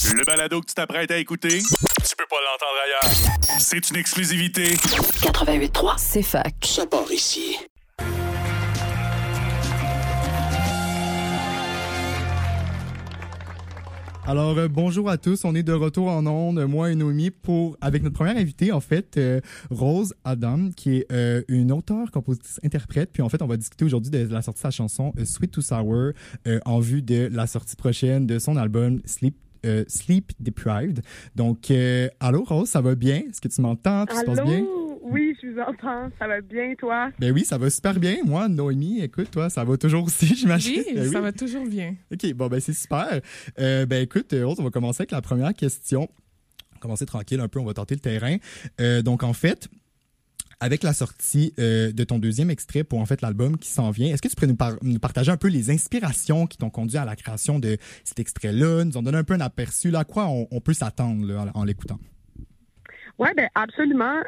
Le balado que tu t'apprêtes à écouter, tu peux pas l'entendre ailleurs. C'est une exclusivité. 88.3, c'est fac. Ça part ici. Alors, bonjour à tous. On est de retour en ondes, moi et Noémie, avec notre première invitée, en fait, Rose Adam, qui est une auteure, compositrice, interprète. Puis, en fait, on va discuter aujourd'hui de la sortie de sa chanson Sweet to Sour en vue de la sortie prochaine de son album Sleep Deprived. Donc, allô, Rose, ça va bien? Est-ce que tu m'entends? Tout se passe bien? Oui, je vous entends. Ça va bien, toi? Ben oui, ça va super bien. Moi, Noémie, écoute, toi, ça va toujours aussi, j'imagine. Oui, ben ça va toujours bien. OK, bon, ben c'est super. Ben écoute, Rose, on va commencer avec la première question. On va commencer tranquille un peu, on va tenter le terrain. Donc, en fait, avec la sortie de ton deuxième extrait pour, en fait, l'album qui s'en vient, est-ce que tu pourrais nous partager un peu les inspirations qui t'ont conduit à la création de cet extrait-là, nous en donner un peu un aperçu, là, à quoi on peut s'attendre là, en l'écoutant? Oui, ben absolument.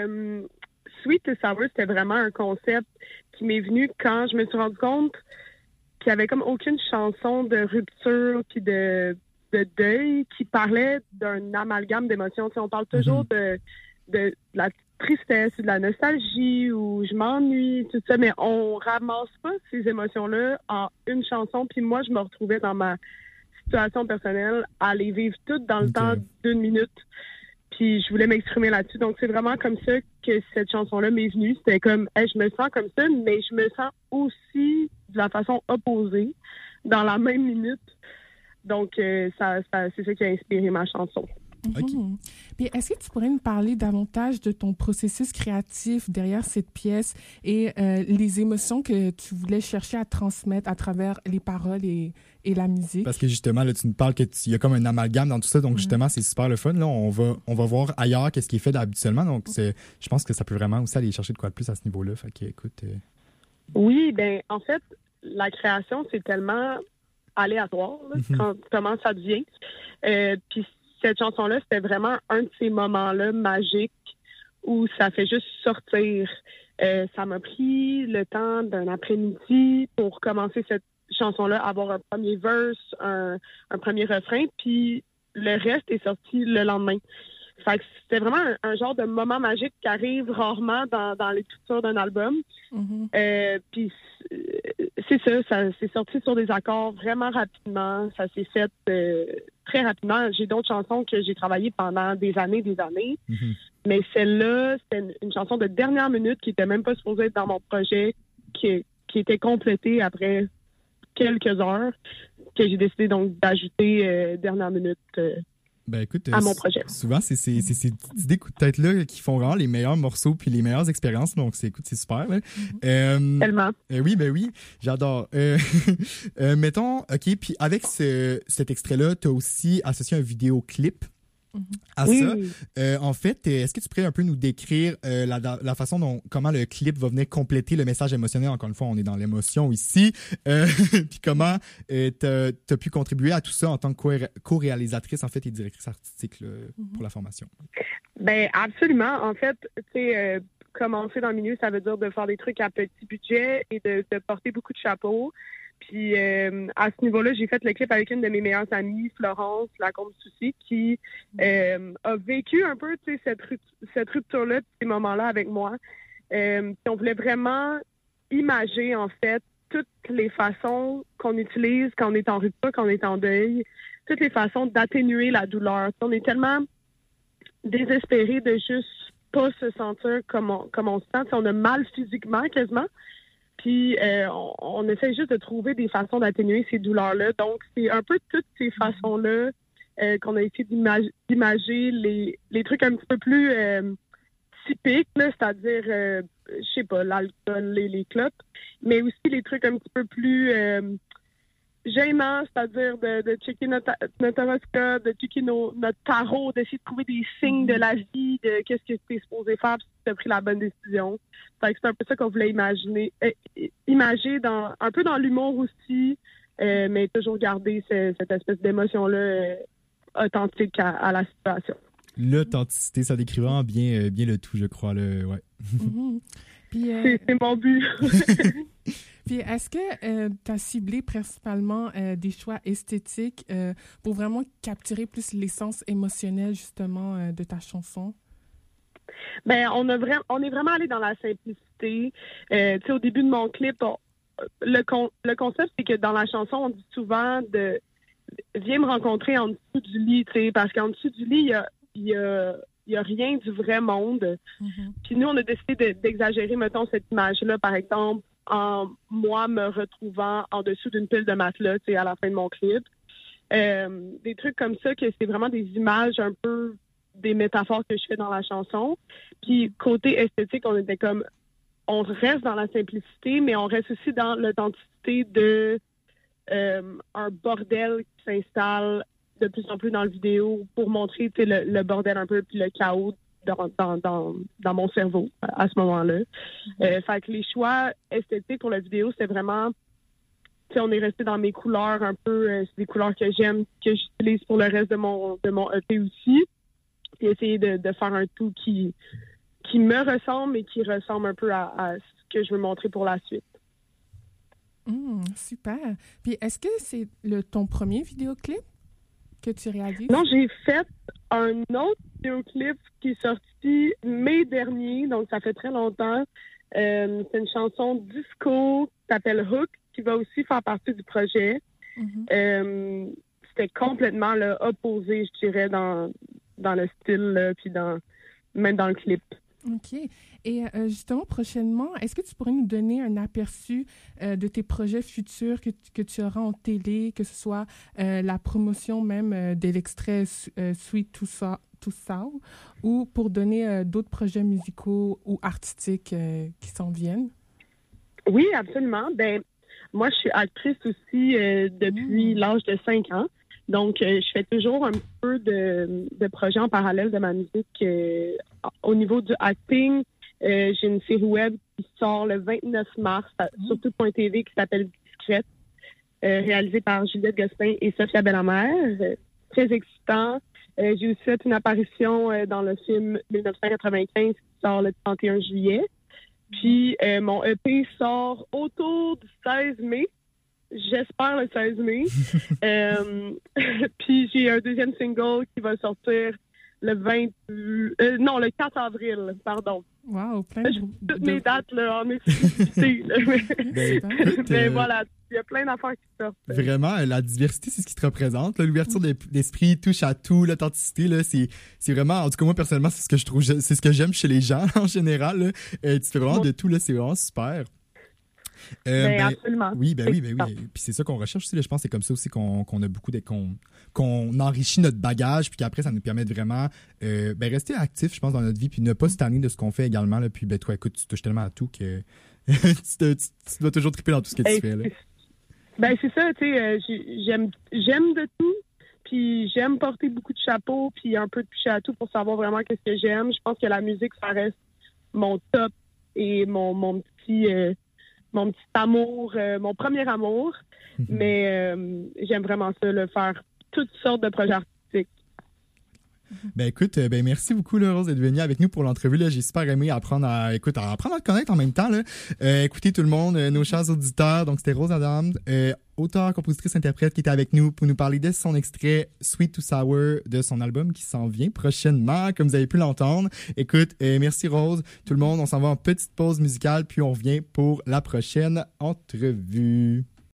Sweet to Sour, c'était vraiment un concept qui m'est venu quand je me suis rendu compte qu'il n'y avait comme aucune chanson de rupture puis de deuil qui parlait d'un amalgame d'émotions. Tu sais, on parle toujours de la tristesse, de la nostalgie ou je m'ennuie, tout ça, mais on ramasse pas ces émotions-là en une chanson. Puis moi, je me retrouvais dans ma situation personnelle à les vivre toutes dans le temps d'une minute. Puis je voulais m'exprimer là-dessus. Donc, c'est vraiment comme ça que cette chanson-là m'est venue. C'était comme, hey, je me sens comme ça, mais je me sens aussi de la façon opposée dans la même minute. Donc, c'est ça qui a inspiré ma chanson. Okay. Puis, est-ce que tu pourrais nous parler davantage de ton processus créatif derrière cette pièce et les émotions que tu voulais chercher à transmettre à travers les paroles et la musique? Parce que justement, là, tu nous parles qu'il y a comme un amalgame dans tout ça, donc justement, c'est super le fun. Là, on va voir ailleurs qu'est-ce qui est fait habituellement. Donc, je pense que ça peut vraiment aussi aller chercher de quoi de plus à ce niveau-là. Fait que, écoute... Oui, ben en fait, la création, c'est tellement aléatoire là, comment ça devient. Puis cette chanson-là, c'était vraiment un de ces moments-là magiques où ça fait juste sortir. Ça m'a pris le temps d'un après-midi pour commencer cette chanson-là, avoir un premier verse, un premier refrain, puis le reste est sorti le lendemain. Fait que c'était vraiment un genre de moment magique qui arrive rarement dans l'écriture d'un album. Puis c'est ça s'est sorti sur des accords vraiment rapidement. Ça s'est fait très rapidement. J'ai d'autres chansons que j'ai travaillées pendant des années. Mais celle-là, c'était une chanson de dernière minute qui était même pas supposée être dans mon projet, qui était complétée après quelques heures, que j'ai décidé donc d'ajouter dernière minute ben écoute, à mon projet. Souvent, c'est ces petites idées coup de tête-là qui font vraiment les meilleurs morceaux puis les meilleures expériences. Donc, c'est super. Tellement. Oui, ben oui, j'adore. Mettons, OK, puis avec cet extrait-là, tu as aussi associé un vidéoclip à ça. En fait, est-ce que tu pourrais un peu nous décrire la façon dont comment le clip va venir compléter le message émotionnel? Encore une fois, on est dans l'émotion ici. Puis comment t'as pu contribuer à tout ça en tant que co-réalisatrice en fait et directrice artistique là, pour la formation? Ben absolument. En fait, tu sais, commencer dans le milieu, ça veut dire de faire des trucs à petit budget et de porter beaucoup de chapeaux. Puis à ce niveau-là, j'ai fait le clip avec une de mes meilleures amies, Florence Lacombe-Soucy, qui a vécu un peu cette rupture-là, ces moments-là avec moi. Puis on voulait vraiment imager, en fait, toutes les façons qu'on utilise quand on est en rupture, quand on est en deuil, toutes les façons d'atténuer la douleur. On est tellement désespéré de juste pas se sentir comme on se sent. On a mal physiquement, quasiment. Puis, on essaie juste de trouver des façons d'atténuer ces douleurs-là. Donc, c'est un peu toutes ces façons-là qu'on a essayé d'imager les trucs un petit peu plus typiques, là, c'est-à-dire, je sais pas, l'alcool, les clopes, mais aussi les trucs un petit peu plus gênants, c'est-à-dire de checker notre horoscope, de checker notre tarot, d'essayer de trouver des signes de la vie, de qu'est-ce que tu es supposé faire si tu as pris la bonne décision. Fait que c'est un peu ça qu'on voulait imager un peu dans l'humour aussi, mais toujours garder cette espèce d'émotion-là authentique à la situation. L'authenticité, ça décrit vraiment bien le tout, je crois. Ouais. Puis, c'est mon but. Puis, est-ce que tu as ciblé principalement des choix esthétiques pour vraiment capturer plus l'essence émotionnelle, justement, de ta chanson? Ben, on est vraiment allé dans la simplicité. Tu sais, au début de mon clip, le concept, c'est que dans la chanson, on dit souvent de viens me rencontrer en dessous du lit, tu sais, parce qu'en dessous du lit, il y a rien du vrai monde. Mm-hmm. Puis nous, on a décidé d'exagérer, mettons, cette image-là, par exemple, en moi me retrouvant en dessous d'une pile de matelas, tu sais, à la fin de mon clip. Des trucs comme ça, que c'est vraiment des images un peu des métaphores que je fais dans la chanson. Puis côté esthétique, on était comme, on reste dans la simplicité, mais on reste aussi dans l'authenticité de un bordel qui s'installe de plus en plus dans la vidéo pour montrer le bordel un peu, puis le chaos dans mon cerveau à ce moment-là. Fait que les choix esthétiques pour la vidéo, c'est vraiment, tu sais, on est resté dans mes couleurs un peu, c'est des couleurs que j'aime, que j'utilise pour le reste de mon EP aussi. Puis essayer de faire un tout qui me ressemble et qui ressemble un peu à ce que je veux montrer pour la suite. Super. Puis est-ce que c'est ton premier vidéoclip que tu réalises? Non, j'ai fait un autre vidéoclip qui est sorti mai dernier, donc ça fait très longtemps. C'est une chanson disco qui s'appelle Hook, qui va aussi faire partie du projet. Mm-hmm. C'était complètement opposé, je dirais, dans le style, là, puis même dans le clip. OK. Et justement, prochainement, est-ce que tu pourrais nous donner un aperçu de tes projets futurs que tu auras en télé, que ce soit la promotion même de l'extrait Sweet to Sour, ou pour donner d'autres projets musicaux ou artistiques qui s'en viennent? Oui, absolument. Ben, moi, je suis actrice aussi depuis l'âge de 5 ans. Donc, je fais toujours un peu de projets en parallèle de ma musique. Au niveau du acting, j'ai une série web qui sort le 29 mars sur tout.tv qui s'appelle Discrète, réalisée par Juliette Gosselin et Sophia Bellamère. Très excitant. J'ai aussi fait une apparition dans le film 1995 qui sort le 31 juillet. Puis, mon EP sort autour du 16 mai. J'espère le 16 mai. Puis j'ai un deuxième single qui va sortir le 4 avril, pardon. Wow, plein toutes mes dates là, en exclusivité. Mais voilà, il y a plein d'affaires qui sortent. Vraiment, la diversité, c'est ce qui te représente. L'ouverture d'esprit, touche à tout, l'authenticité, là, c'est vraiment, en tout cas moi personnellement, c'est ce que je trouve, c'est ce que j'aime chez les gens en général. Tu fais vraiment de tout, là, c'est vraiment super. Absolument. Oui. Puis c'est ça qu'on recherche aussi. Là, je pense que c'est comme ça aussi qu'on a beaucoup qu'on enrichit notre bagage, puis qu'après, ça nous permet de vraiment rester actif, je pense, dans notre vie, puis ne pas se tanner de ce qu'on fait également. Là, puis toi, écoute, tu touches tellement à tout que tu dois toujours triper dans tout ce que tu fais. Là. C'est ça, tu sais, j'aime de tout, puis j'aime porter beaucoup de chapeaux, puis un peu de toucher à tout pour savoir vraiment qu'est-ce que j'aime. Je pense que la musique, ça reste mon top et mon petit amour, mon premier amour. Mais j'aime vraiment ça, faire toutes sortes de projets artistiques. Ben écoute, merci beaucoup là, Rose d'être venue avec nous pour l'entrevue. Là. J'ai super aimé apprendre à te connaître en même temps. Là. Écoutez tout le monde, nos chers auditeurs. Donc c'était Rose Adams, auteure, compositrice, interprète qui était avec nous pour nous parler de son extrait Sweet to Sour de son album qui s'en vient prochainement, comme vous avez pu l'entendre. Écoute, merci Rose. Tout le monde, on s'en va en petite pause musicale puis on revient pour la prochaine entrevue.